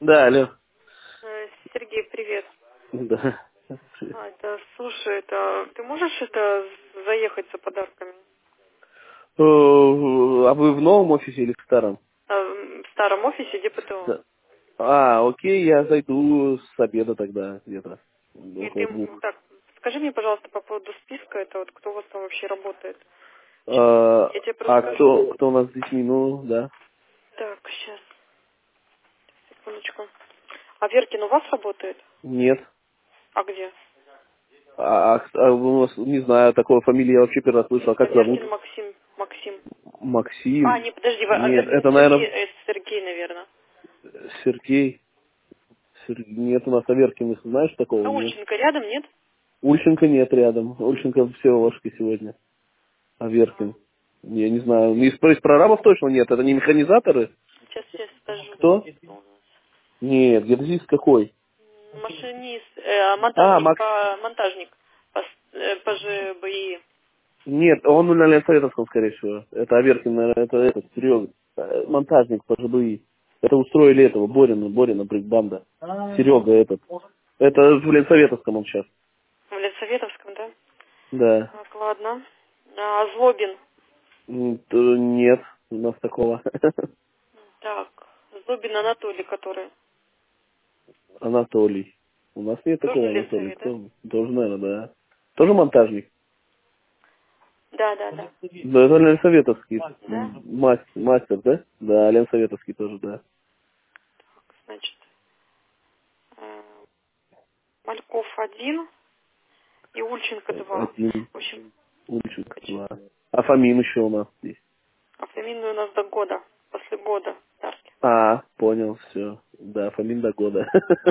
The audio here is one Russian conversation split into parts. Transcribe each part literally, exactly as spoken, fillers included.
Да, алло. Э, Сергей, привет. Да. А, это, слушай, это ты можешь это заехать за подарками? Э, А вы в новом офисе или в старом? А, в старом офисе ДПТО. Да. А, окей, я зайду с обеда тогда где-то. И ты, Около м, двух. так, скажи мне, пожалуйста, по поводу списка, это вот кто у вас там вообще работает? Сейчас, А, я тебе просто а скажу. кто, кто у нас с детьми? Ну, да. Так, сейчас, секундочку. А Веркин у вас работает? Нет. А где? А, а, а у нас, не знаю, такой фамилии я вообще первый раз слышал. А А как зовут? Веркин Максим. Максим. А, Максим? не, подожди, Ва- а Нет, Веркин это, Сергей, наверное, э, Сергей, наверное. Сергей. Сер- Нет, у нас Аверкиных, знаешь, такого нет. Наученко рядом, нет? Ульченко нет рядом. Ульченко все ложки сегодня. Аверкин. Я не знаю. Из, из прорабов точно нет. Это не механизаторы? Сейчас, сейчас скажу. Кто? Кто у нас? Нет, геодезист какой? Машинист, э, А, монтажник, Макс. по, монтажник по, с- э, по ЖБИ. Нет, он на Ленсоветовском, скорее всего. Это Аверкин, наверное, это этот, Серега. Э, Монтажник по ЖБИ. Это устроили этого, Борина, Борина, брейкбанда. Серега этот. Это в Ленсоветовском он сейчас. В Ленсоветовском, да? Да. Так, ладно. А, Злобин. М, т- Нет, у нас такого. Так, Злобин Анатолий, который. Анатолий. У нас нет Тоже такого Анатолия. Ленсовет, Кто? да? он? Тоже, наверное, да. Тоже монтажник? Да, да, да. Да, это Ленсоветовский. Да? Мастер, мастер, да? Да, Ленсоветовский тоже, да. Так, значит, э, Мальков один и Ульченко два. Один. В общем, Ульченко, почему? два. А Фомин еще у нас есть. Автоминную у нас до года, после года. Старки. А, понял, все. Да, Фомин до года.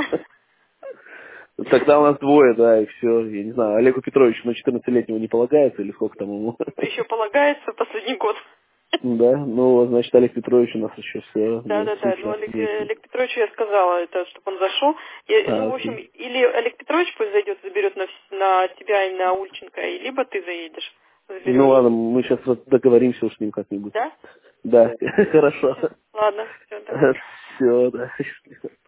Тогда у нас двое, да, и все. Я не знаю, Олегу Петровичу на четырнадцатилетнего не полагается, или сколько там ему? Еще полагается последний год. Да, ну, значит, Олег Петрович у нас еще все, Да, есть да, да. Ну, случай, Олег, есть. Олег Петровичу я сказала, это, чтобы он зашел. Я- А, ну, в общем, окей. или Олег Петрович пусть зайдет, заберет на, вс- на тебя и на Ульченко, и либо ты заедешь, Ну заберешь. ладно, мы сейчас вот договоримся уж с ним как-нибудь. Да? Да, хорошо. Все. Ладно, все, давай. Все, да.